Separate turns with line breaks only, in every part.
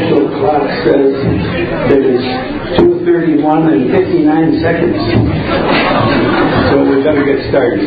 official clock says that it's 2:31 and 59 seconds. So we better get started.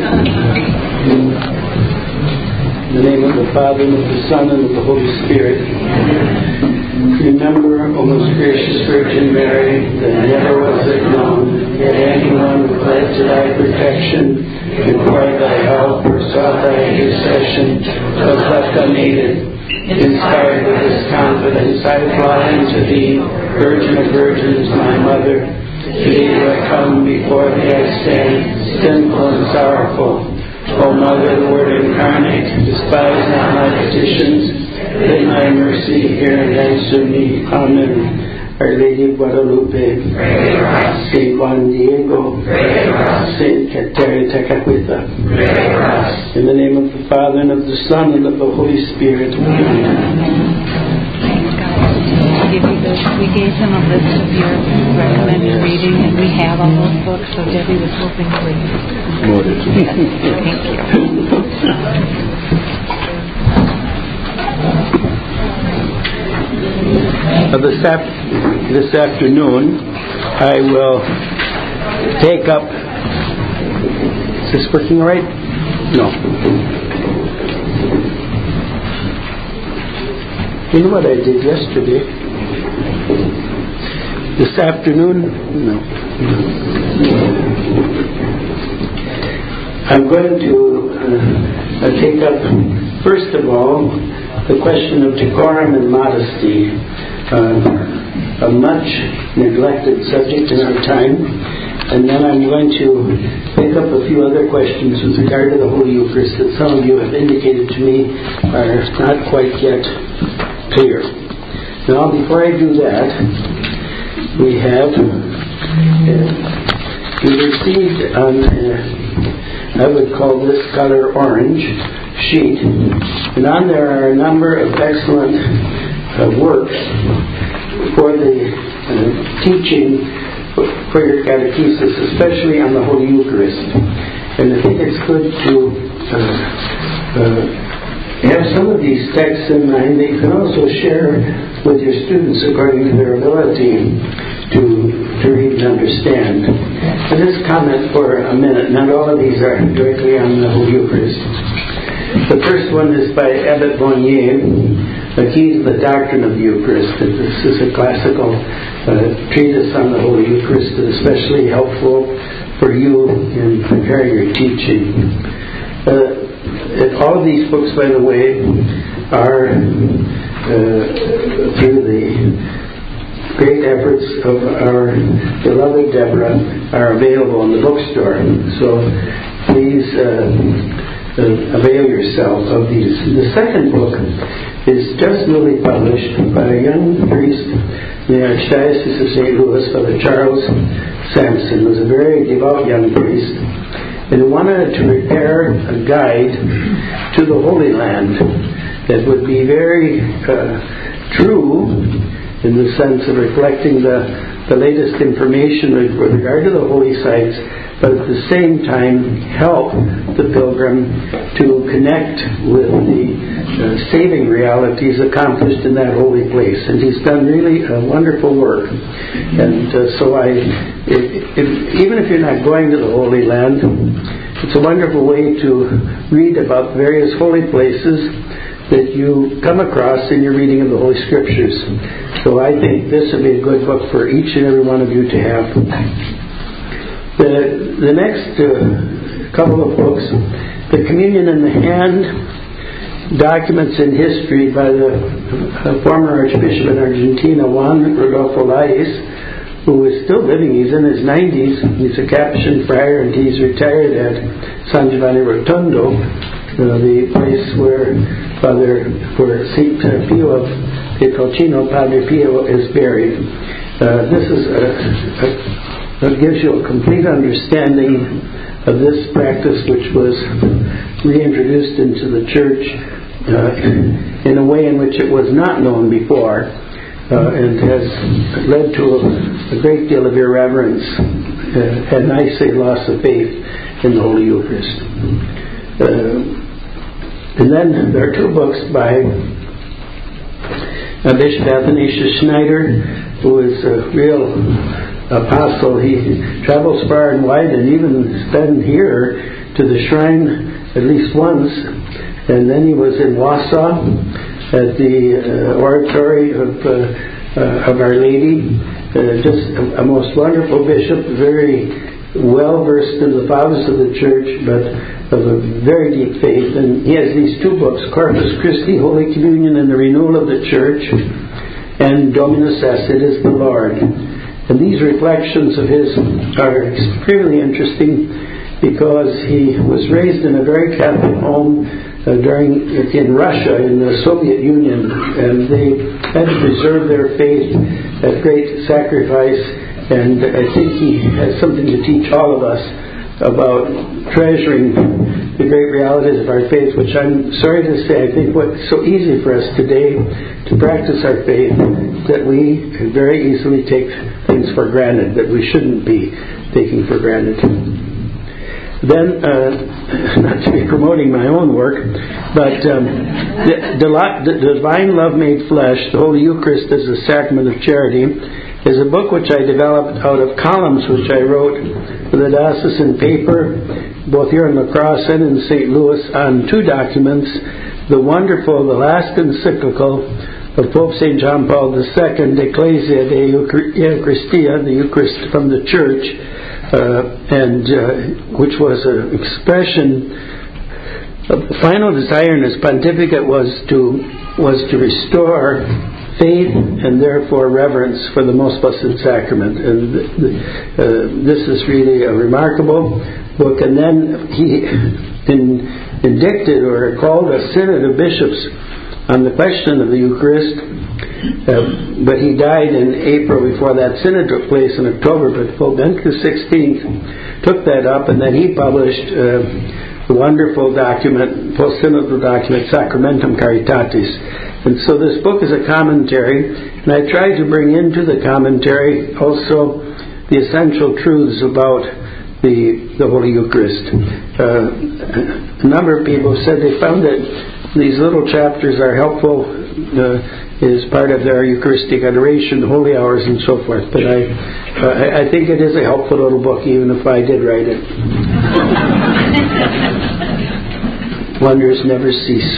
In the name of the Father, and of the Son, and of the Holy Spirit. Remember, O most gracious Virgin Mary, that never was it known that anyone who fled to thy protection, implored thy help, or sought thy intercession, was left unaided. Inspired with this confidence, I fly unto thee, Virgin of Virgins, my Mother. To thee do I come, before thee I stand, sinful and sorrowful. O Mother, the Word incarnate, despise not my petitions, but in thy mercy hear and answer me. Amen. Our Lady of Guadalupe, Saint Juan Diego, Saint Caterina Caquita. In the name of the Father, and of the Son, and of the Holy Spirit.
We gave him a list of your recommended reading, and we have all those books, so Debbie was hoping you would. Thank
you. This afternoon, I will take up. Is this working all right? No. You know what I did yesterday? This afternoon? No. I'm going to take up, first of all, the question of decorum and modesty, a much neglected subject in our time, and then I'm going to pick up a few other questions with regard to the Holy Eucharist that some of you have indicated to me are not quite yet clear. Now, before I do that, we received on, I would call this color orange sheet, and on there are a number of excellent works for the teaching for your catechesis, especially on the Holy Eucharist. And I think it's good to have some of these texts in mind that you can also share with your students according to their ability to read and understand. And just comment for a minute. Not all of these are directly on the Holy Eucharist. The first one is by Abbot Bonnier. He's the Doctrine of the Eucharist. This is a classical treatise on the Holy Eucharist, and especially helpful for you in preparing your teaching. All of these books, by the way, are through the great efforts of our beloved Deborah, are available in the bookstore. So please avail yourself of these. The second book is just newly published by a young priest in the Archdiocese of St. Louis, Father Charles Sampson. He was a very devout young priest, and he wanted to prepare a guide to the Holy Land that would be very true in the sense of reflecting the latest information with regard to the holy sites, but at the same time help the pilgrim to connect with the saving realities accomplished in that holy place. And he's done really wonderful work. And so even if you're not going to the Holy Land, it's a wonderful way to read about various holy places that you come across in your reading of the Holy Scriptures. So I think this would be a good book for each and every one of you to have. The next couple of books, The Communion in the Hand, Documents in History by the former Archbishop in Argentina, Juan Rodolfo Lais, who is still living. He's in his 90s. He's a Capuchin friar, and he's retired at San Giovanni Rotondo, the place where St. Pio of Pietrelcino, Padre Pio, is buried. This is gives you a complete understanding of this practice, which was reintroduced into the Church in a way in which it was not known before, and has led to a great deal of irreverence, and I say loss of faith in the Holy Eucharist. And then there are two books by Bishop Athanasius Schneider, who is a real apostle. He travels far and wide and even been here to the shrine at least once. And then he was in Warsaw at the oratory of Our Lady. Just a most wonderful bishop, very well versed in the fathers of the church, but of a very deep faith. And he has these two books, Corpus Christi, Holy Communion and the Renewal of the Church, and Dominus Est, It is the Lord. And these reflections of his are extremely interesting because he was raised in a very Catholic home in Russia, in the Soviet Union, and they had to preserve their faith at great sacrifice. And I think he has something to teach all of us about treasuring the great realities of our faith, which I'm sorry to say, I think what's so easy for us today to practice our faith, that we very easily take things for granted that we shouldn't be taking for granted. Then, not to be promoting my own work, but the Divine Love Made Flesh, the Holy Eucharist as a Sacrament of Charity, is a book which I developed out of columns which I wrote for the diocesan paper, both here in La Crosse and in St. Louis, on two documents: the last encyclical of Pope St. John Paul II, Ecclesia de Eucharistia, the Eucharist from the Church, which was an expression of the final desire in his pontificate was to restore faith and therefore reverence for the Most Blessed Sacrament. And this is really a remarkable book. And then he indicted or called a synod of bishops on the question of the Eucharist. But he died in April before that synod took place in October. But Pope Benedict XVI took that up, and then he published the wonderful document, post-synodal document, Sacramentum Caritatis. And so this book is a commentary, and I try to bring into the commentary also the essential truths about the Holy Eucharist. A number of people said they found that these little chapters are helpful as part of their Eucharistic adoration, holy hours, and so forth. But I think it is a helpful little book, even if I did write it. Wonders never cease.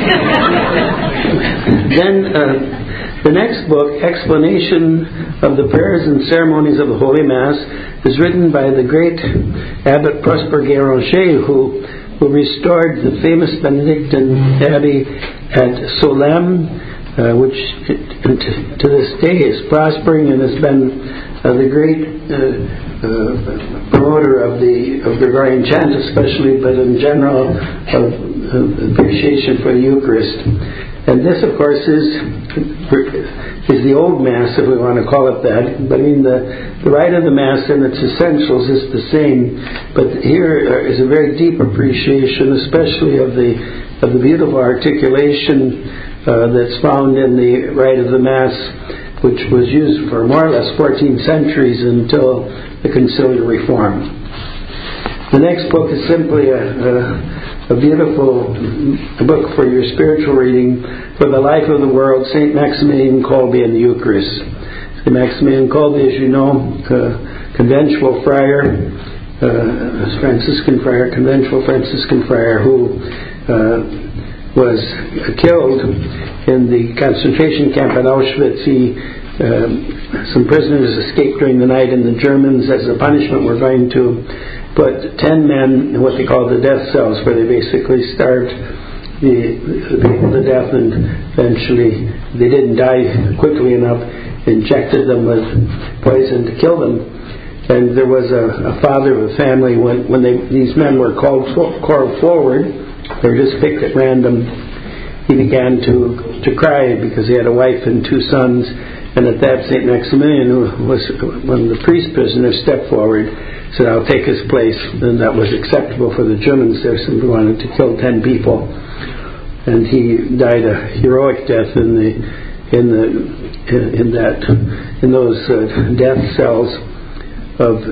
Then the next book, Explanation of the Prayers and Ceremonies of the Holy Mass, is written by the great Abbot Prosper Guéranger, who restored the famous Benedictine Abbey at Solesmes, which to this day is prospering and has been the great promoter of the Gregorian chant, especially, but in general of appreciation for the Eucharist. And this, of course, is the old Mass, if we want to call it that. But I mean, the rite of the Mass and its essentials is the same. But here is a very deep appreciation, especially of the beautiful articulation that's found in the rite of the Mass, which was used for more or less 14 centuries until the Conciliar Reform. The next book is simply a beautiful book for your spiritual reading, For the Life of the World, St. Maximilian Kolbe and the Eucharist. St. Maximilian Kolbe, as you know, conventual friar, conventual Franciscan friar, who was killed in the concentration camp at Auschwitz. Some prisoners escaped during the night, and the Germans, as a punishment, were going to put 10 men in what they call the death cells, where they basically starved the people to death, and eventually they didn't die quickly enough, injected them with poison to kill them. And there was a father of a family, when these men were called forward, they were just picked at random, he began to cry because he had a wife and 2 sons. And at that, St. Maximilian, who was one of the priest prisoners, stepped forward, said, "I'll take his place." And that was acceptable for the Germans. They simply wanted to kill 10 people. And he died a heroic death in those death cells of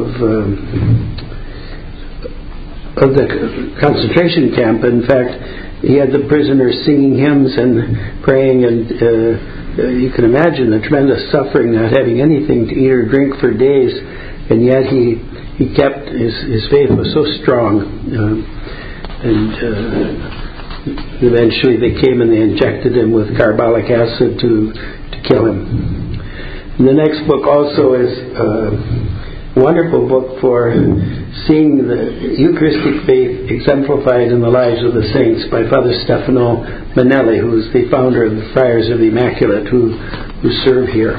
the concentration camp. In fact, he had the prisoners singing hymns and praying, and you can imagine the tremendous suffering, not having anything to eat or drink for days, and yet he kept his faith was so strong, and eventually they came and they injected him with carbolic acid to kill him. And the next book also is a wonderful book for seeing the Eucharistic faith exemplified in the lives of the saints, by Father Stefano Manelli, who is the founder of the Friars of the Immaculate who serve here.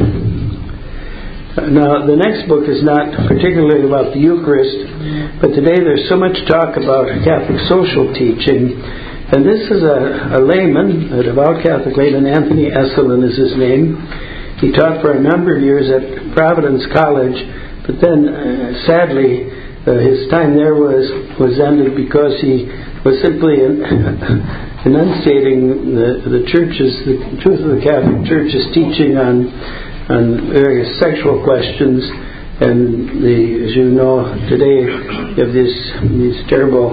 Now, the next book is not particularly about the Eucharist, but today there's so much talk about Catholic social teaching, and this is a layman, a devout Catholic layman. Anthony Esselin is his name. He taught for a number of years at Providence College, but then sadly his time there was ended because he was simply enunciating the church's, the truth of the Catholic Church's teaching on various sexual questions. And as you know, today you have these terrible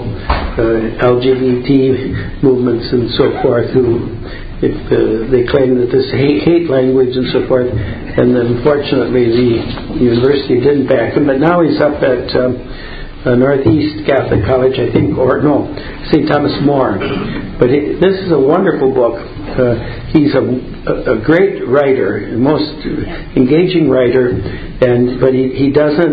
LGBT movements and so forth, who they claim that this hate language and so forth, and unfortunately the university didn't back him. But now he's up at Northeast Catholic College, I think, or no, St. Thomas More. But this is a wonderful book. He's a great writer, a most engaging writer, but he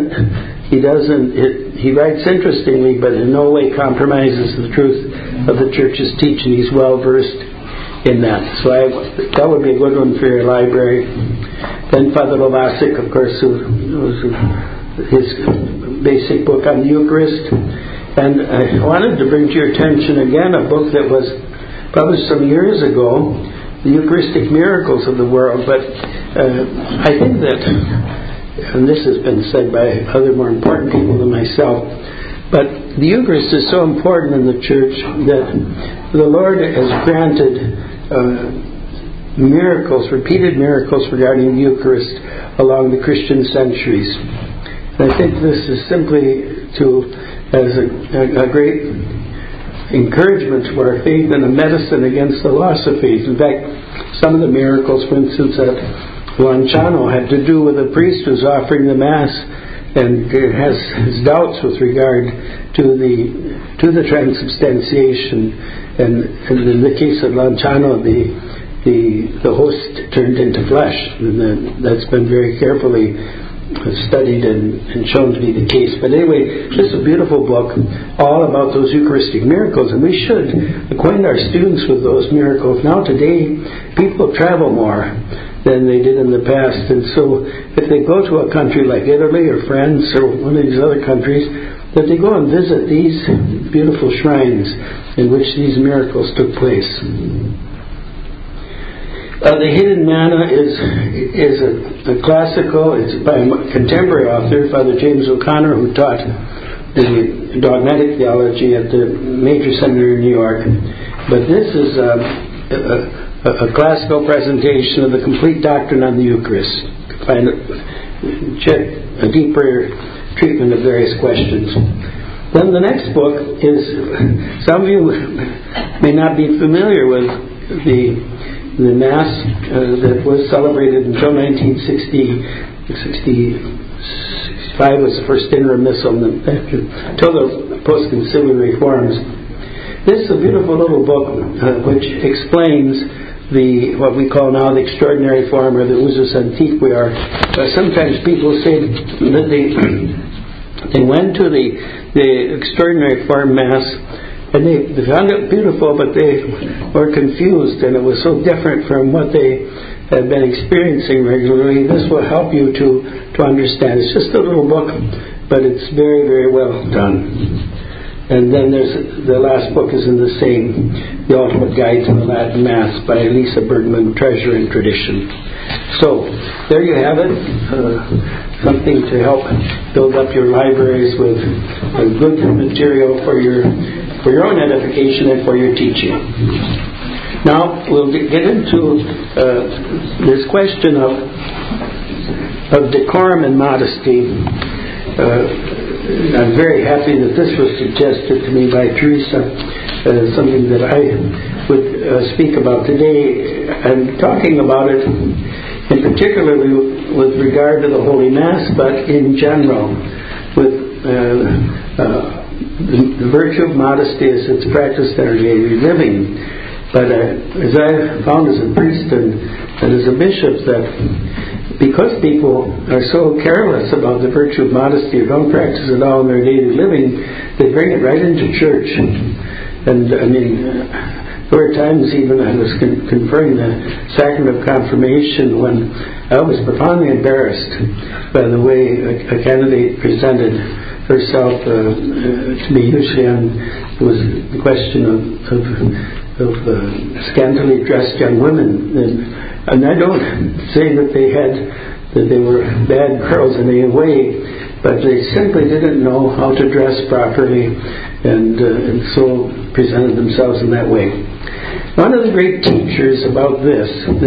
writes interestingly, but in no way compromises the truth of the Church's teaching. He's well versed in that. So that would be a good one for your library. Then Father Lovasic, of course, his basic book on the Eucharist. And I wanted to bring to your attention again a book that was published some years ago, The Eucharistic Miracles of the World. But I think that, and this has been said by other more important people than myself, but the Eucharist is so important in the Church that the Lord has granted miracles, repeated miracles regarding the Eucharist along the Christian centuries. And I think this is simply as a great encouragement to our faith and a medicine against the loss of faith. In fact, some of the miracles, for instance, at Lanciano had to do with a priest who's offering the Mass and has his doubts with regard to the transubstantiation, and in the case of Lanciano, the host turned into flesh, and that's been very carefully studied and shown to be the case. But anyway, this is a beautiful book all about those Eucharistic miracles, and we should acquaint our students with those miracles. Now today, people travel more than they did in the past, and so if they go to a country like Italy or France or one of these other countries, that they go and visit these beautiful shrines in which these miracles took place. The Hidden Manna is a classical. It's by a contemporary author, Father James O'Connor, who taught the dogmatic theology at the Major Seminary in New York. But this is a classical presentation of the complete doctrine on the Eucharist. Check a deeper treatment of various questions. Then the next book is, some of you may not be familiar with the Mass that was celebrated until 1965 was the first interim missal until the post-conciliar reforms. This is a beautiful little book which explains what we call now the extraordinary form, or the usus antiquae. Sometimes people say that they went to the extraordinary form Mass and they found it beautiful, but they were confused, and it was so different from what they had been experiencing regularly. This will help you to understand. It's just a little book, but it's very, very well done. And then there's the last book is in the same, The Ultimate Guide to the Latin Mass by Elisa Bergman, Treasure and Tradition. So, there you have it. Something to help build up your libraries with good material for your own edification and for your teaching. Now, we'll get into this question of decorum and modesty. I'm very happy that this was suggested to me by Teresa, something that I would speak about today. I'm talking about it in particularly with regard to the Holy Mass, but in general, with the virtue of modesty as it's practiced in our daily living. But as I found as a priest and as a bishop, that because people are so careless about the virtue of modesty or don't practice it all in their daily living, they bring it right into church. And I mean, there were times even I was conferring the sacrament of confirmation when I was profoundly embarrassed by the way a candidate presented herself to me. Usually it was the question of scantily dressed young women, and I don't say that they were bad girls in any way, but they simply didn't know how to dress properly, and so presented themselves in that way. One of the great teachers about this,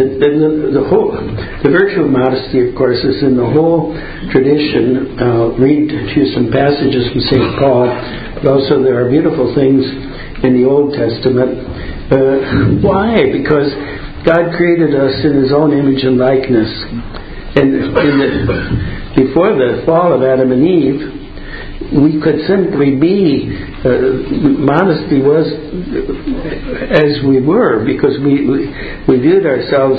the virtue of modesty, of course, is in the whole tradition. I'll read to you some passages from St. Paul, but also there are beautiful things in the Old Testament. Why? Because God created us in His own image and likeness. And before the fall of Adam and Eve, we could simply be, modesty was as we were, because we viewed ourselves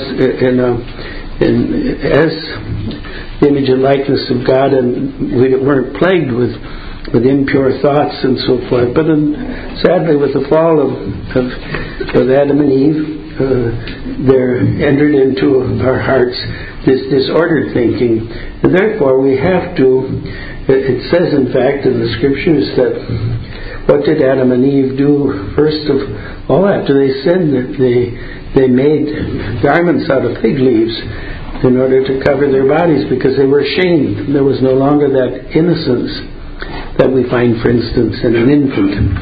as the image and likeness of God, and we weren't plagued with impure thoughts and so forth. But sadly, with the fall of Adam and Eve, there entered into our hearts this disordered thinking. And therefore, we have to, it says in fact in the Scriptures that what did Adam and Eve do first of all after they sinned? They made garments out of fig leaves in order to cover their bodies because they were ashamed. There was no longer that innocence that we find, for instance, in an infant.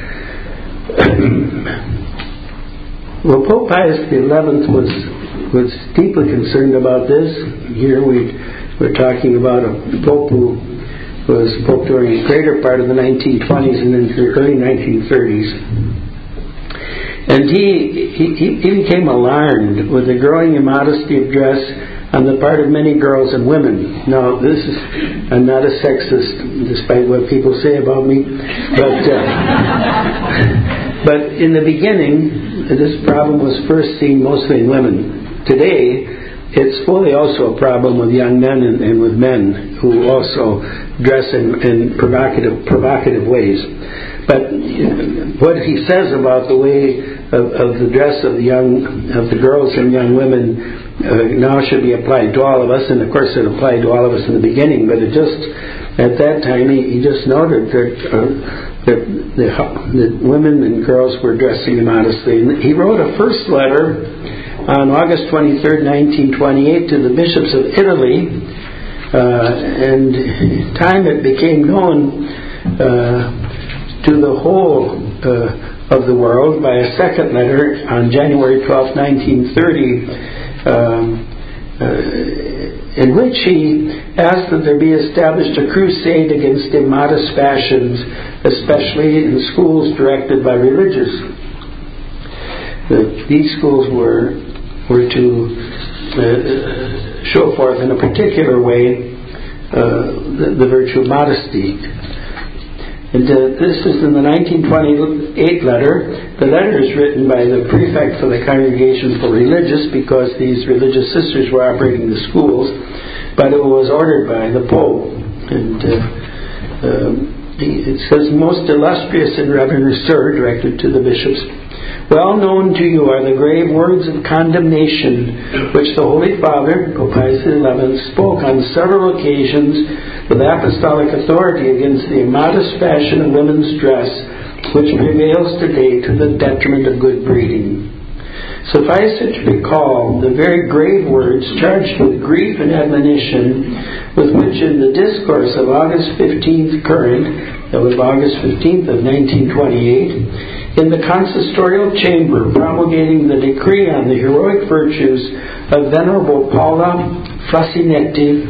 Well, Pope Pius XI was deeply concerned about this. Here we're talking about a pope who was pope during the greater part of the 1920s and into the early 1930s. And he became alarmed with the growing immodesty of dress on the part of many girls and women. Now, I'm not a sexist, despite what people say about me, but in the beginning, this problem was first seen mostly in women. Today, it's fully also a problem with young men and with men who also dress in provocative ways. But what he says about the way of the dress of the girls and young women now should be applied to all of us, and of course it applied to all of us in the beginning, but it just, at that time, he just noted that women and girls were dressing immodestly. And he wrote a first letter on August 23rd, 1928 to the bishops of Italy, and in time it became known to the whole of the world by a second letter on January 12th, 1930, in which he asked that there be established a crusade against immodest fashions, especially in schools directed by religious. These schools were to show forth in a particular way the virtue of modesty. And this is in the 1928 letter. The letter is written by the prefect for the Congregation for Religious, because these religious sisters were operating the schools, but it was ordered by the Pope. And it says, "Most illustrious and reverend Sir," directed to the bishops, "well known to you are the grave words of condemnation which the Holy Father, Pope Pius XI, spoke on several occasions with apostolic authority against the immodest fashion of women's dress, which prevails today to the detriment of good breeding. Suffice it to recall the very grave words charged with grief and admonition with which in the discourse of August 15th current, that was August 15th of 1928, in the consistorial chamber promulgating the decree on the heroic virtues of Venerable Paula Frassinetti,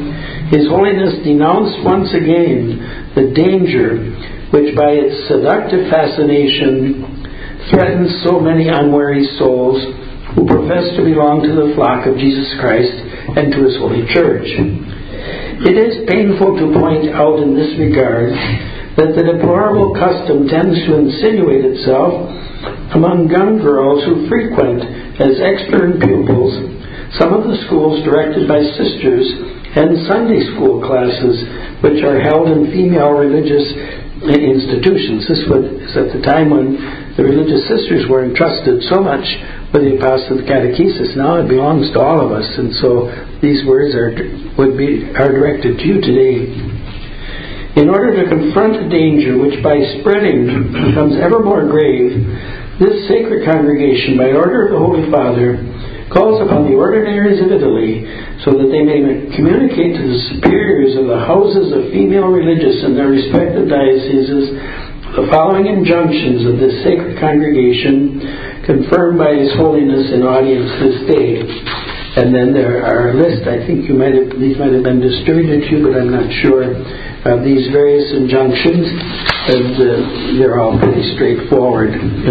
His Holiness denounced once again the danger which by its seductive fascination threatens so many unwary souls who profess to belong to the flock of Jesus Christ and to His holy church. It is painful to point out in this regard that the deplorable custom tends to insinuate itself among young girls who frequent as extern pupils some of the schools directed by sisters and Sunday school classes which are held in female religious institutions. This was at the time when the religious sisters were entrusted so much with the apostolic catechesis. Now it belongs to all of us, and so these words are directed to you today. In order to confront the danger which by spreading becomes ever more grave, this sacred congregation, by order of the Holy Father, calls upon the ordinaries of Italy so that they may communicate to the superiors of the houses of female religious in their respective dioceses the following injunctions of this sacred congregation confirmed by His Holiness in audience this day. And then there are a list, I think these might have been distributed to you, but I'm not sure, of these various injunctions, and they're all pretty straightforward.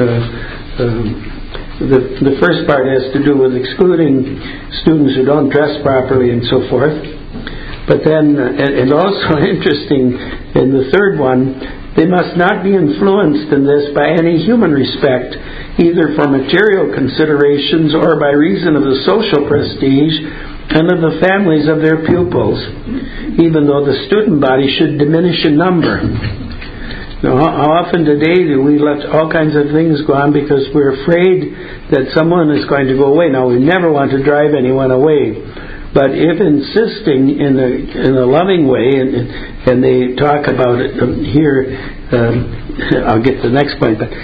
The first part has to do with excluding students who don't dress properly and so forth. But then, and also interesting, in the third one, they must not be influenced in this by any human respect, either for material considerations or by reason of the social prestige and of the families of their pupils, even though the student body should diminish in number. Now, how often today do we let all kinds of things go on because we're afraid that someone is going to go away? Now, we never want to drive anyone away, but if insisting in a loving way, and they talk about it here, I'll get to the next point, but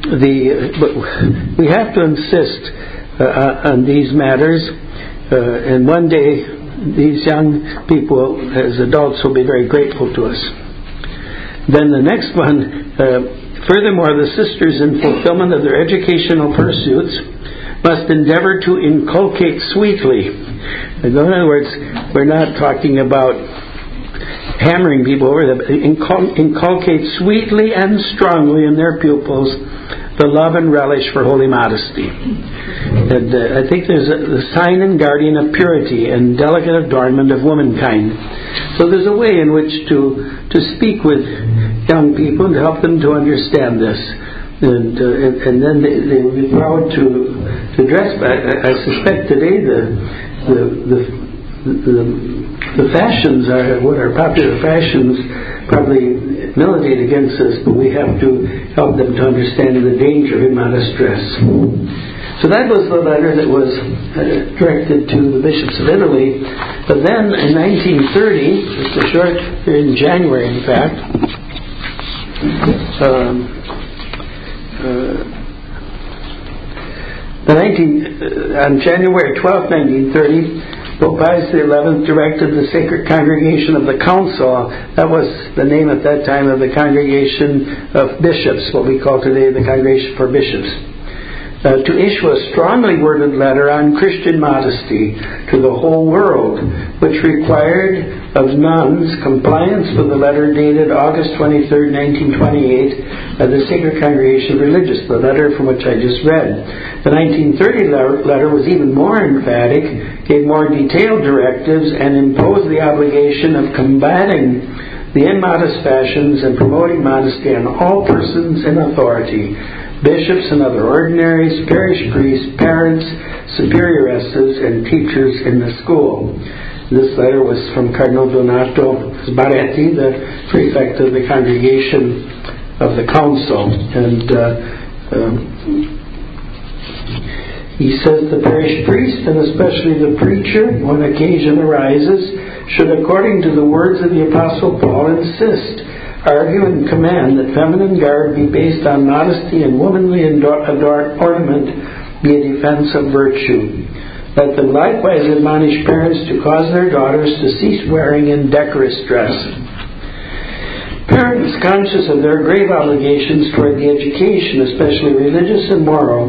we have to insist on these matters, and one day these young people, as adults, will be very grateful to us. Then the next one, furthermore, the sisters, in fulfillment of their educational pursuits, must endeavor to inculcate sweetly. In other words, we're not talking about hammering people over them. Inculcate sweetly and strongly in their pupils the love and relish for holy modesty. And I think there's the sign and guardian of purity and delicate adornment of womankind. So there's a way in which to speak with young people and to help them to understand this. And then they will be proud to dress. I suspect today the fashions are what are popular fashions probably militate against us, but we have to help them to understand the danger of immodest dress. So that was the letter that was directed to the bishops of Italy. But then in 1930, just a short, in January in fact, on January 12, 1930, Pope Pius XI directed the Sacred Congregation of the Council, that was the name at that time of the Congregation of Bishops, what we call today the Congregation for Bishops, to issue a strongly worded letter on Christian modesty to the whole world, which required of nuns compliance with the letter dated August 23, 1928, of the Sacred Congregation of Religious, the letter from which I just read. The 1930 letter was even more emphatic, gave more detailed directives, and imposed the obligation of combating the immodest fashions and promoting modesty on all persons in authority, bishops and other ordinaries, parish priests, parents, superioresses, and teachers in the school. This letter was from Cardinal Donato Sbarretti, the prefect of the Congregation of the Council. And he says the parish priest, and especially the preacher, when occasion arises, should, according to the words of the Apostle Paul, insist, argue, and command that feminine garb be based on modesty and womanly ornament be a defense of virtue. Let them likewise admonish parents to cause their daughters to cease wearing indecorous dress. Parents, conscious of their grave obligations toward the education, especially religious and moral,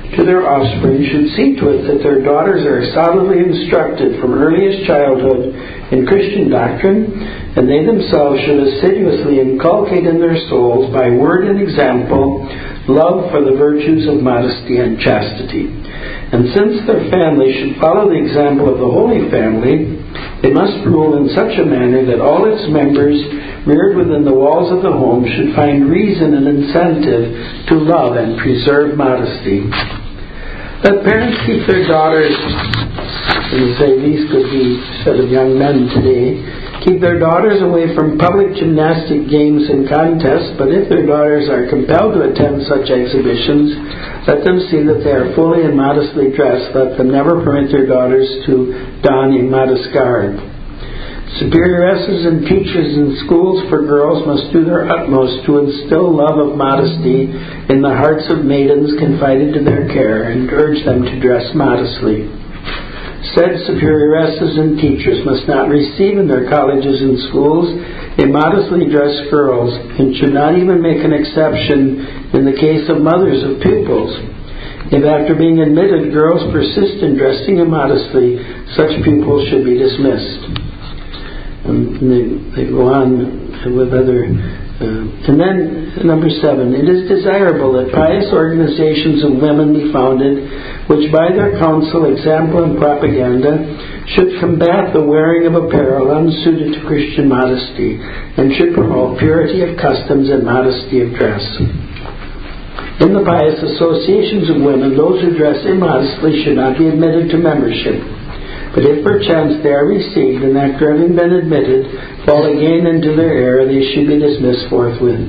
to their offspring should see to it that their daughters are solidly instructed from earliest childhood in Christian doctrine, and they themselves should assiduously inculcate in their souls by word and example love for the virtues of modesty and chastity. And since their family should follow the example of the Holy Family, they must rule in such a manner that all its members reared within the walls of the home should find reason and incentive to love and preserve modesty. Let parents keep their daughters, and say these could be said of young men today, keep their daughters away from public gymnastic games and contests, but if their daughters are compelled to attend such exhibitions, let them see that they are fully and modestly dressed. Let them never permit their daughters to don immodest garb. Superioresses and teachers in schools for girls must do their utmost to instill love of modesty in the hearts of maidens confided to their care, and urge them to dress modestly. Said superioresses and teachers must not receive in their colleges and schools immodestly dressed girls, and should not even make an exception in the case of mothers of pupils. If after being admitted girls persist in dressing immodestly, such pupils should be dismissed. And they go on with other... and then, number 7, it is desirable that pious organizations of women be founded, which by their counsel, example, and propaganda should combat the wearing of apparel unsuited to Christian modesty, and should promote purity of customs and modesty of dress. In the pious associations of women, those who dress immodestly should not be admitted to membership. But if perchance they are received, and after having been admitted, fall again into their error, they should be dismissed forthwith.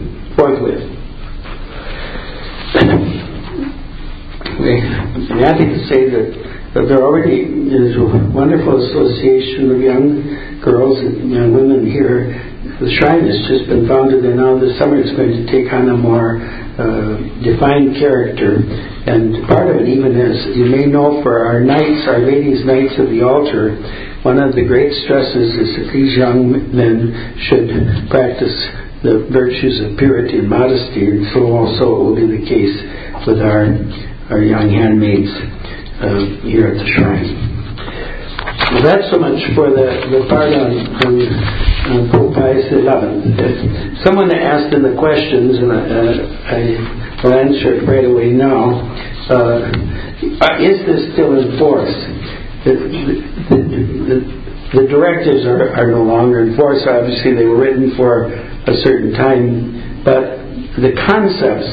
I'm happy to say that there already is a wonderful association of young girls and young women here. The shrine has just been founded, and now this summer it's going to take on a more defined character. And part of it even is, you may know, for our nights, Our Lady's Nights of the Altar, one of the great stresses is that these young men should practice the virtues of purity and modesty, and so also it will be the case with our young handmaids here at the shrine. Well, that's so much for the part on Pope Pius XI. Someone asked in the questions, and I will answer it right away now. Is this still in force? The directives are no longer in force. Obviously, they were written for a certain time, but the concepts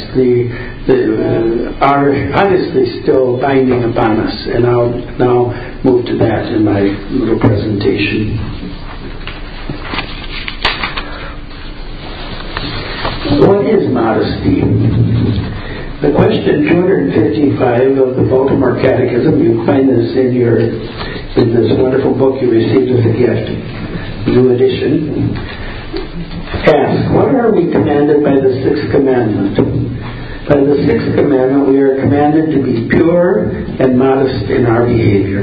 are obviously still binding upon us, and I'll now move to that in my little presentation. What is modesty? The question 255 of the Baltimore Catechism, you find this in this wonderful book you received as a gift, new edition, asks, what are we commanded by the Sixth Commandment? By the Sixth Commandment, we are commanded to be pure and modest in our behavior.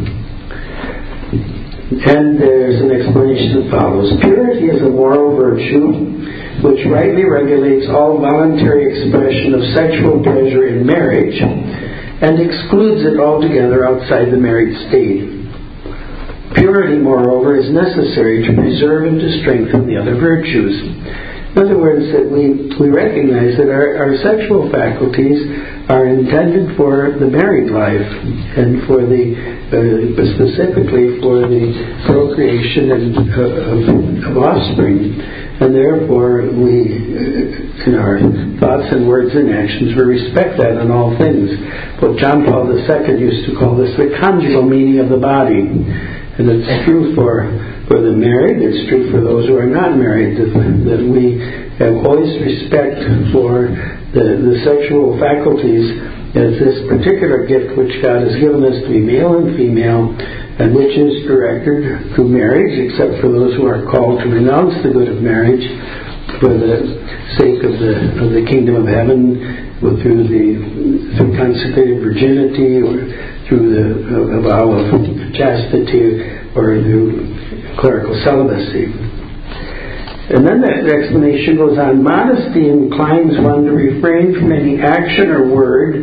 And there's an explanation that follows. Purity is a moral virtue which rightly regulates all voluntary expression of sexual pleasure in marriage and excludes it altogether outside the married state. Purity, moreover, is necessary to preserve and to strengthen the other virtues. In other words, that we recognize that our sexual faculties are intended for the married life and for specifically for the procreation of offspring. And therefore, we, in our thoughts and words and actions, we respect that in all things. What John Paul II used to call this the conjugal meaning of the body. And it's true for the married, it's true for those who are not married, that we have always respect for the sexual faculties as this particular gift which God has given us to be male and female, and which is directed through marriage, except for those who are called to renounce the good of marriage for the sake of the kingdom of heaven, through consecrated virginity, or through a vow of chastity, or through clerical celibacy. And then the explanation goes on. Modesty inclines one to refrain from any action or word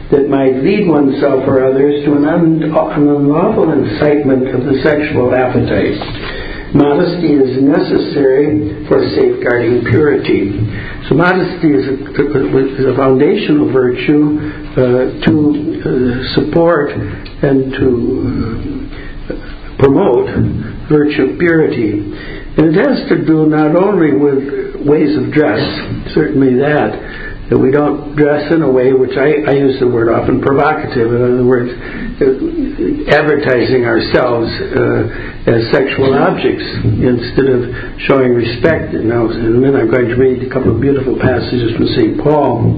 that might lead oneself or others to an unlawful incitement of the sexual appetite. Modesty is necessary for safeguarding purity. So modesty is a foundational virtue to support and to promote virtue of purity. And it has to do not only with ways of dress, certainly that we don't dress in a way which I use the word often provocative. In other words, advertising ourselves as sexual objects instead of showing respect. Now, in a minute I'm going to read a couple of beautiful passages from St. Paul,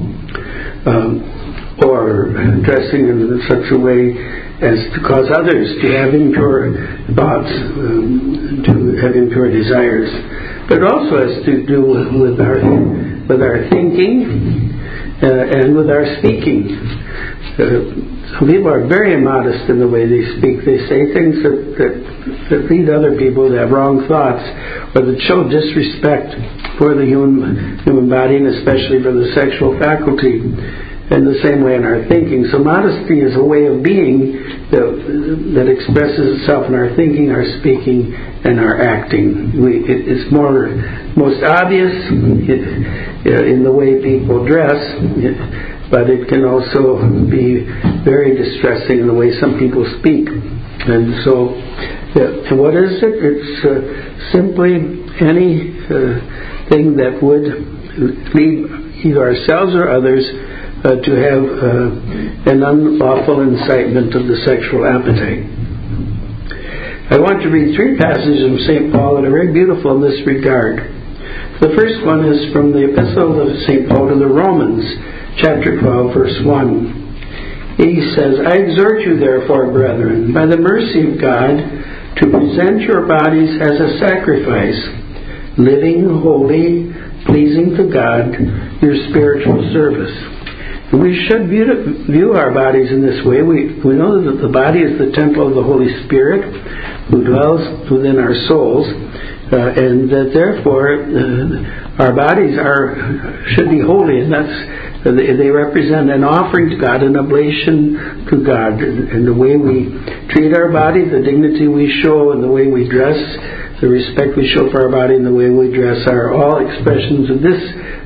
or dressing in such a way as to cause others to have impure thoughts, to have impure desires. But it also has to do with our thinking and with our speaking. Some people are very immodest in the way they speak. They say things that lead other people to have wrong thoughts, or that show disrespect for the human body, and especially for the sexual faculty. In the same way in our thinking. So modesty is a way of being that expresses itself in our thinking, our speaking, and our acting. It's most obvious in the way people dress, but it can also be very distressing in the way some people speak. And so, what is it? It's simply anything that would lead either ourselves or others to have an unlawful incitement of the sexual appetite. I want to read 3 passages from St. Paul that are very beautiful in this regard. The first one is from the Epistle of St. Paul to the Romans, chapter 12, verse 1. He says, I exhort you therefore, brethren, by the mercy of God, to present your bodies as a sacrifice, living, holy, pleasing to God, your spiritual service. We should view our bodies in this way. We know that the body is the temple of the Holy Spirit who dwells within our souls, and that therefore our bodies should be holy, and they represent an offering to God, an oblation to God. And the way we treat our body, the dignity we show, and the way we dress, the respect we show for our body, and the way we dress are all expressions of this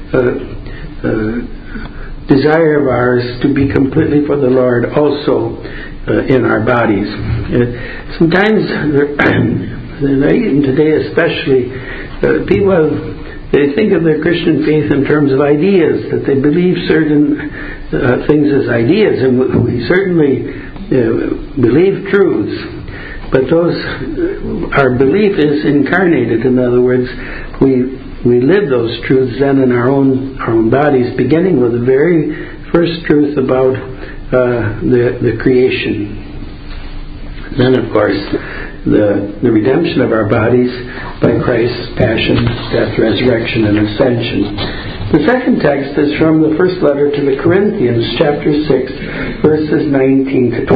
desire of ours to be completely for the Lord also in our bodies. Sometimes, and today especially, people they think of their Christian faith in terms of ideas, that they believe certain things as ideas, and we certainly believe truths, but our belief is incarnated. In other words, we live those truths then in our own bodies, beginning with the very first truth about the creation. Then, of course, the redemption of our bodies by Christ's passion, death, resurrection, and ascension. The second text is from the first letter to the Corinthians, chapter 6, verses 19 to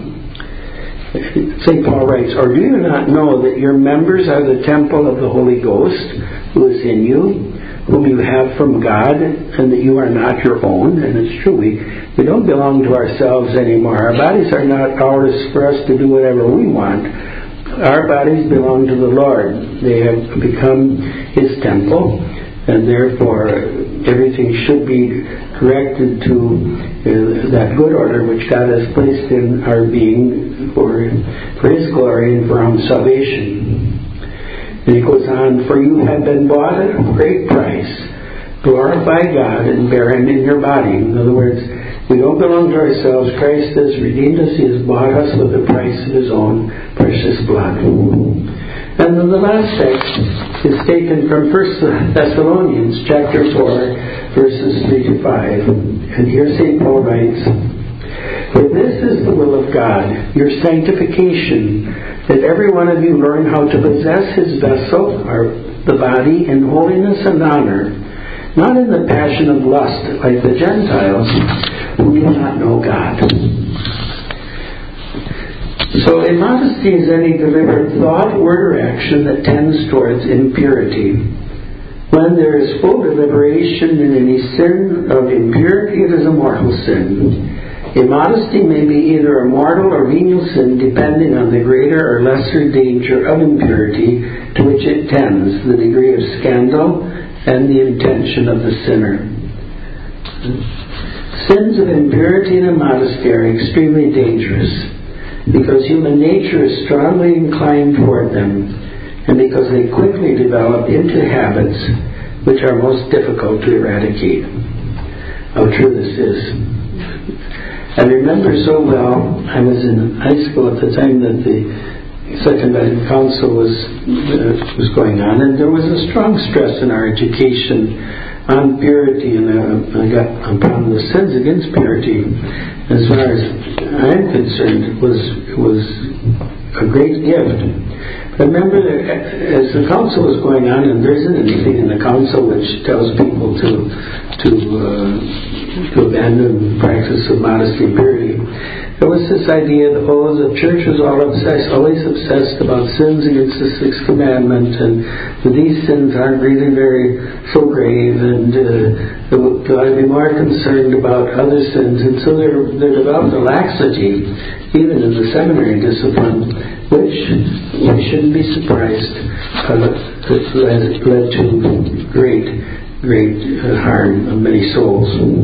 20. St. Paul writes, Or do you not know that your members are the temple of the Holy Ghost, who is in you, whom you have from God, and that you are not your own? And it's true, we don't belong to ourselves anymore. Our bodies are not ours for us to do whatever we want. Our bodies belong to the Lord. They have become His temple, and therefore everything should be corrected to that good order which God has placed in our being for His glory and for our own salvation. And he goes on, For you have been bought at a great price. Glorify God and bear Him in your body. In other words, we don't belong to ourselves. Christ has redeemed us. He has bought us with the price of His own precious blood. And then the last text is taken from 1 Thessalonians chapter 4, verses 3 to 5. And here St. Paul writes, For this is the will of God, your sanctification, that every one of you learn how to possess his vessel, or the body, in holiness and honor, not in the passion of lust like the Gentiles, who do not know God. So immodesty is any deliberate thought, word, or action that tends towards impurity. When there is full deliberation in any sin of impurity, it is a mortal sin. Immodesty may be either a mortal or venial sin depending on the greater or lesser danger of impurity to which it tends, the degree of scandal, and the intention of the sinner. Sins of impurity and immodesty are extremely dangerous because human nature is strongly inclined toward them, and because they quickly develop into habits which are most difficult to eradicate. How true this is. I remember so well, I was in high school at the time that the Second Vatican Council was going on, and there was a strong stress in our education on purity, and I got upon the sins against purity. As far as I'm concerned, it was a great gift. But remember, as the council was going on, and there isn't anything in the council which tells people to abandon the practice of modesty and purity. There was this idea that the church was always obsessed about sins against the Sixth Commandment, and that these sins aren't really so grave, and they ought to be more concerned about other sins. And so there developed a laxity, even in the seminary discipline, which we shouldn't be surprised led to great harm of many souls.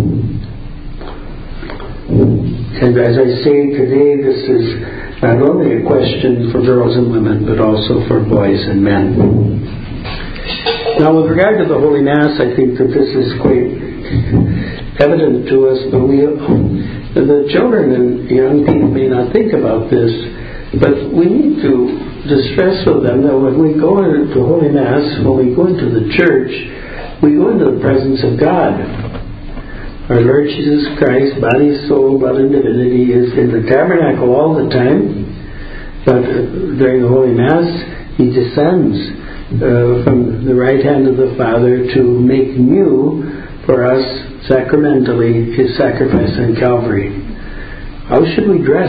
And as I say today, this is not only a question for girls and women, but also for boys and men. Now, with regard to the Holy Mass, I think that this is quite evident to us, but the children and young people may not think about this, but we need to stress with them that when we go into Holy Mass, when we go into the church, we go into the presence of God. Our Lord Jesus Christ, body, soul, blood, and divinity, is in the tabernacle all the time, but during the Holy Mass, He descends from the right hand of the Father to make new for us sacramentally His sacrifice on Calvary. How should we dress?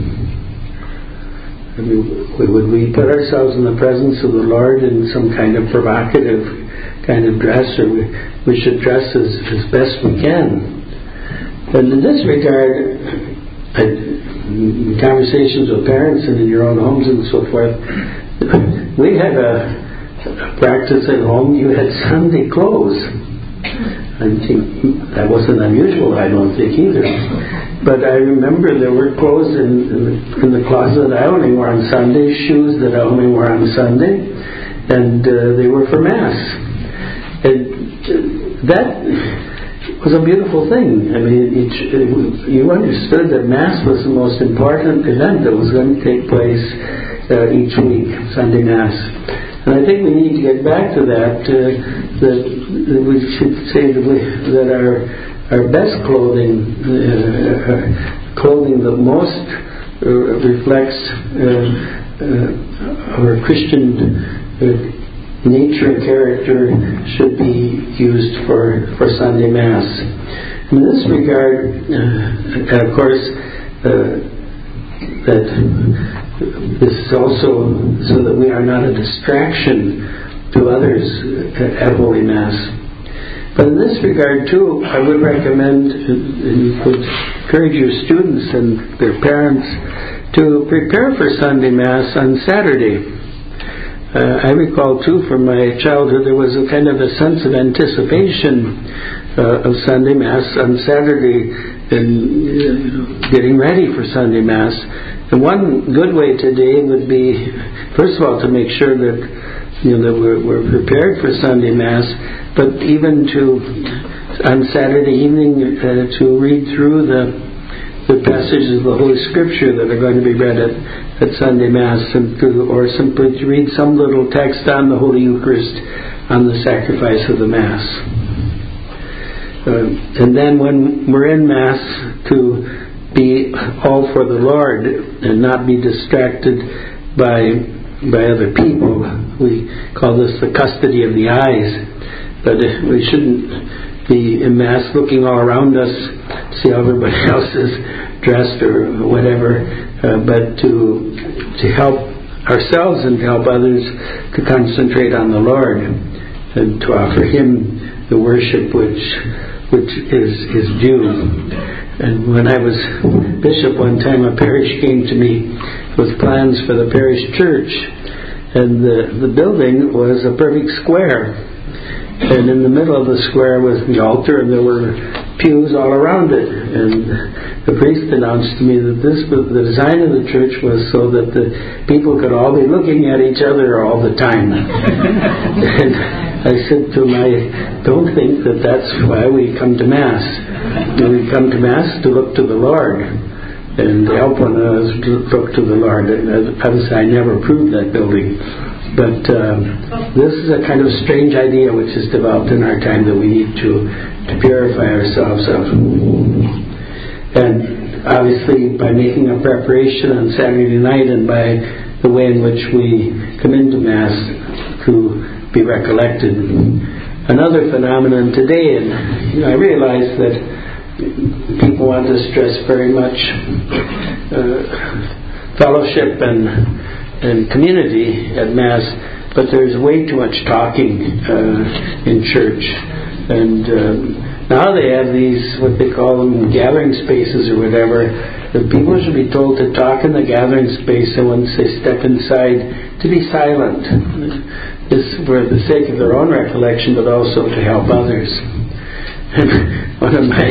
Would we put ourselves in the presence of the Lord in some kind of provocative kind of dress, or we should dress as best we can? And in this regard, in conversations with parents and in your own homes and so forth, we had a practice at home. You had Sunday clothes. I think that wasn't unusual, I don't think either. But I remember there were clothes in the closet that I only wore on Sunday, shoes that I only wore on Sunday, and they were for Mass. And that was a beautiful thing. I mean, you understood that Mass was the most important event that was going to take place each week, Sunday Mass. And I think we need to get back to that, that we should say that our best clothing, clothing that most reflects our Christian nature and character, should be used for Sunday Mass. In this regard, and of course, that this is also so that we are not a distraction to others at Holy Mass. But in this regard too, I would recommend and would encourage your students and their parents to prepare for Sunday Mass on Saturday. I recall too from my childhood there was a kind of a sense of anticipation of Sunday Mass on Saturday, and getting ready for Sunday Mass. And one good way today would be, first of all, to make sure that that we're prepared for Sunday Mass, but even on Saturday evening to read through the passages of the Holy Scripture that are going to be read at Sunday Mass, or simply to read some little text on the Holy Eucharist, on the sacrifice of the Mass. And then when we're in Mass, to be all for the Lord and not be distracted by other people. We call this the custody of the eyes. But we shouldn't be in Mass looking all around us, see how everybody else is dressed or whatever, but to help ourselves and to help others to concentrate on the Lord and to offer Him the worship which which is due. And when I was bishop one time, a parish came to me with plans for the parish church, and the building was a perfect square. And in the middle of the square was the altar, and there were pews all around it. And the priest announced to me that the design of the church was so that the people could all be looking at each other all the time. And I said to him, I don't think that that's why we come to Mass. We come to Mass to look to the Lord and help one another to look to the Lord. And obviously I never approved that building. But this is a kind of strange idea which is developed in our time that we need to purify ourselves of. And obviously by making a preparation on Saturday night and by the way in which we come into Mass to be recollected. Another phenomenon today, and I realize that people want to stress very much fellowship and community at Mass, but there's way too much talking in church. And now they have these, what they call them, gathering spaces or whatever. The people should be told to talk in the gathering space, and once they step inside, to be silent. This for the sake of their own recollection, but also to help others. And one of my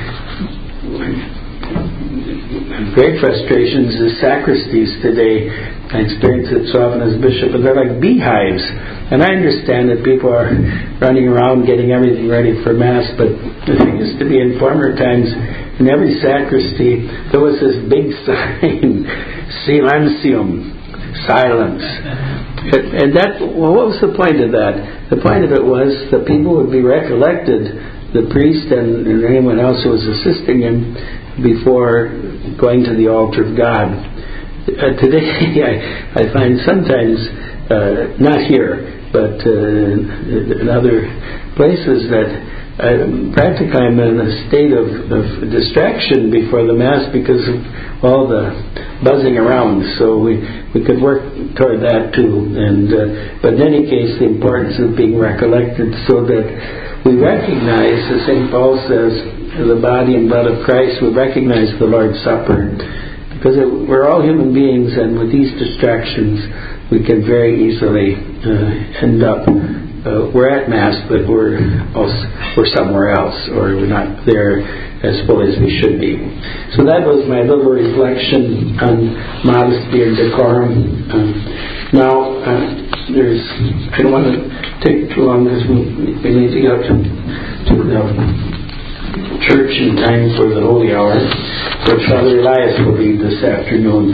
great frustrations is sacristies today. I experience it so often as bishop, but they're like beehives. And I understand that people are running around getting everything ready for Mass, but it used to be in former times, in every sacristy, there was this big sign, Silencium, silence. And that, well, what was the point of that? The point of it was that people would be recollected, the priest and anyone else who was assisting him, before going to the altar of God. Today, I find sometimes, not here, but in other places, that practically I'm in a state of distraction before the Mass because of all the buzzing around. So we could work toward that too. But in any case, the importance of being recollected so that we recognize, as St. Paul says, the body and blood of Christ, we recognize the Lord's Supper. Because we're all human beings, and with these distractions, we can very easily end up, we're at Mass, but we're somewhere else, or we're not there as fully as we should be. So that was my little reflection on modesty and decorum. Now, I don't want to take too long because we need to get to the church in time for the Holy Hour, which Father Elias will lead this afternoon.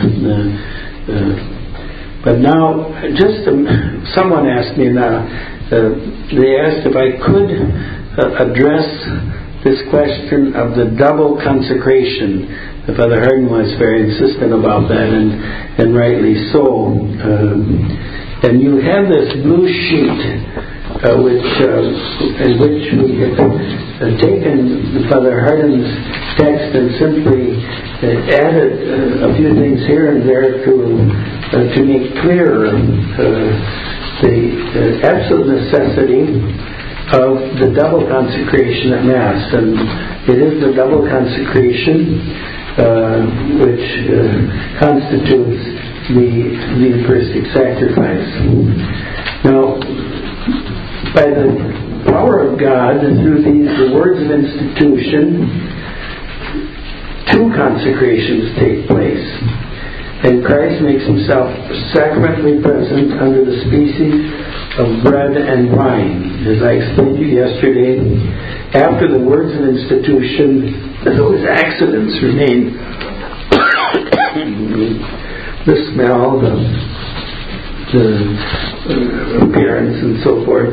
But now, someone asked me now, they asked if I could address this question of the double consecration. Father Hardin was very insistent about that, and rightly so. And you have this blue sheet, in which we have taken Father Hardin's text and simply added a few things here and there to make clearer the absolute necessity of the double consecration at Mass. And it is the double consecration which constitutes the Eucharistic sacrifice. Now, by the power of God and through the words of institution, two consecrations take place. And Christ makes himself sacramentally present under the species of bread and wine. As I explained to you yesterday, after the words of institution, those accidents remain. The smell, the appearance and so forth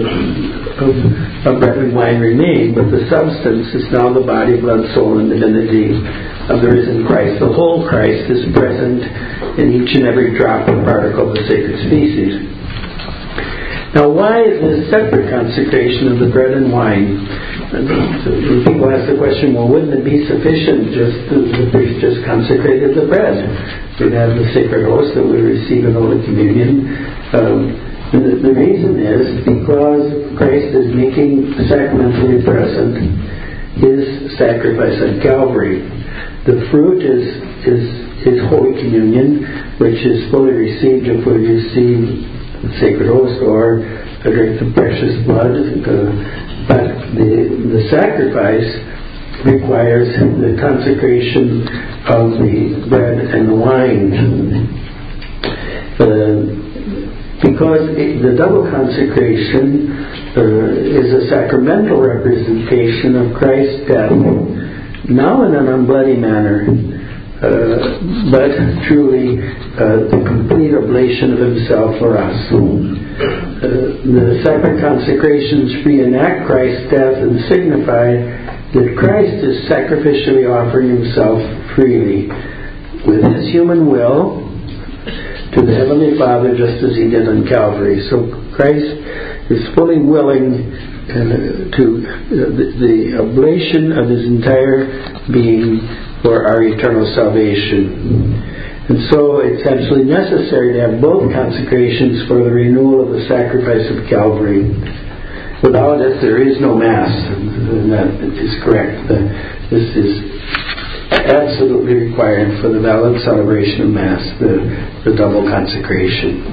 of bread and wine remain, but the substance is now the body, blood, soul, and divinity of the risen Christ. The whole Christ is present in each and every drop and particle of the sacred species. Now, why is this separate consecration of the bread and wine? People ask the question, well, wouldn't it be sufficient just the priest just consecrated the bread? We'd have the sacred host that we receive in Holy Communion. The reason is because Christ is making sacramentally present His sacrifice on Calvary. The fruit is Holy Communion, which is fully received if we receive the sacred host or drink the precious blood. But the sacrifice requires the consecration of the bread and the wine. Because the double consecration is a sacramental representation of Christ's death, now in an unbloody manner, but truly the complete oblation of himself for us. The sacred consecrations reenact Christ's death and signify that Christ is sacrificially offering himself freely with his human will to the Heavenly Father, just as he did on Calvary. So Christ is fully willing to the oblation of his entire being for our eternal salvation. And so it's absolutely necessary to have both consecrations for the renewal of the sacrifice of Calvary. Without it, there is no Mass. And that is correct. This is absolutely required for the valid celebration of Mass, the double consecration.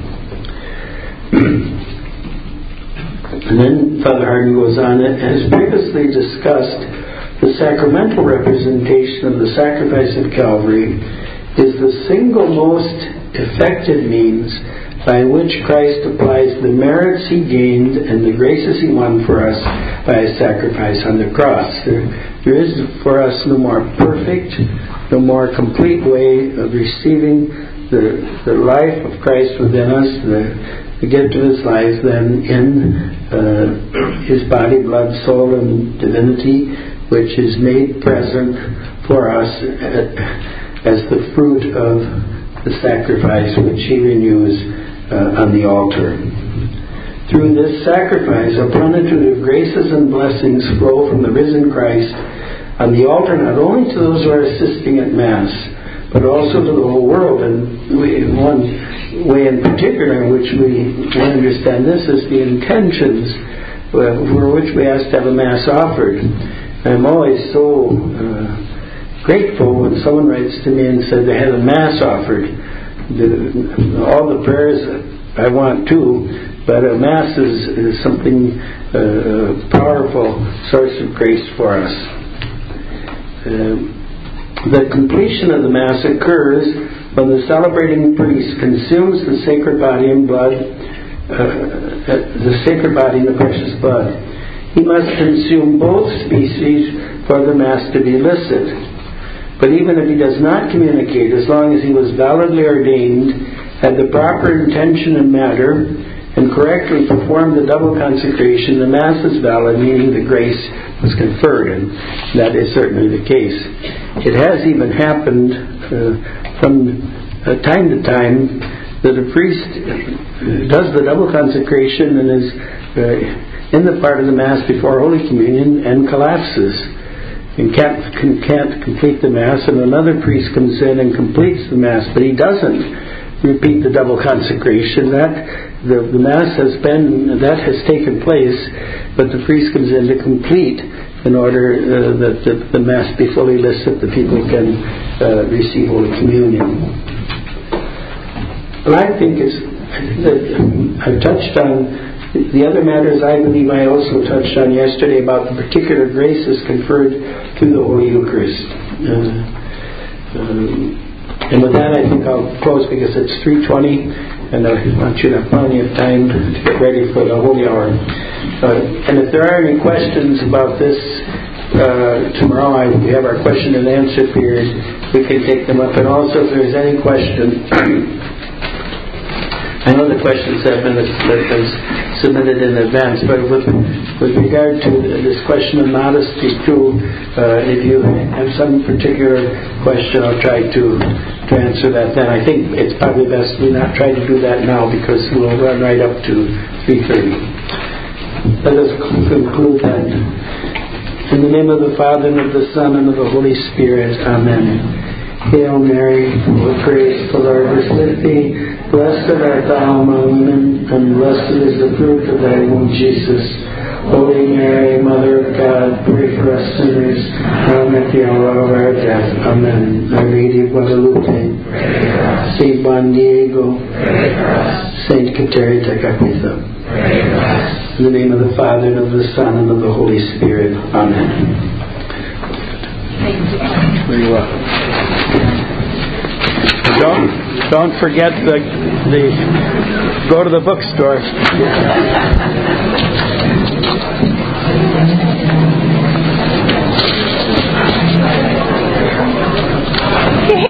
And then Father Hardon goes on, as previously discussed, the sacramental representation of the sacrifice of Calvary is the single most effective means by which Christ applies the merits he gained and the graces he won for us by his sacrifice on the cross. There is for us no more perfect, no more complete way of receiving the life of Christ within us, the gift of his life, than in his body, blood, soul, and divinity, which is made present for us as the fruit of the sacrifice which he renews on the altar. Through this sacrifice, a plenitude of graces and blessings flow from the risen Christ on the altar, not only to those who are assisting at Mass, but also to the whole world. And one way in particular in which we understand this is the intentions for which we ask to have a Mass offered. I'm always so grateful when someone writes to me and says they had a Mass offered. All the prayers I want too, but a Mass is something powerful source of grace for us. The completion of the Mass occurs when the celebrating priest consumes the sacred body and blood, the sacred body and the precious blood. He must consume both species for the Mass to be licit. But even if he does not communicate, as long as he was validly ordained, had the proper intention and matter, and correctly performed the double consecration, the Mass is valid, meaning the grace was conferred, and that is certainly the case. It has even happened from time to time that a priest does the double consecration and is in the part of the Mass before Holy Communion and collapses and can't complete the Mass, and another priest comes in and completes the Mass, but he doesn't repeat the double consecration. The Mass has taken place, but the priest comes in to complete in order that the Mass be fully licit, the people can receive Holy Communion. And I think that I've touched on the other matters I believe I also touched on yesterday about the particular graces conferred through the Holy Eucharist. And with that, I think I'll close because it's 3:20, and I want you to have plenty of time to get ready for the Holy Hour. And if there are any questions about this, tomorrow we have our question and answer period. We can take them up. And also, if there's any question, I know the questions have been submitted in advance, but with regard to this question of modesty too, if you have some particular question, I'll try to answer that then. I think it's probably best we not try to do that now because we'll run right up to 3:30. Let us conclude that. In the name of the Father, and of the Son, and of the Holy Spirit. Amen. Hail Mary, full of grace, the Lord is with thee. Blessed art thou among women, and blessed is the fruit of thy womb, Jesus. Holy Mary, Mother of God, pray for us sinners, now and at the hour of our death. Amen. Our Lady of Guadalupe, Saint Juan Diego, Saint Caterina Capitha. In the name of the Father, and of the Son, and of the Holy Spirit. Amen.
Very well. Don't forget the go to the bookstore.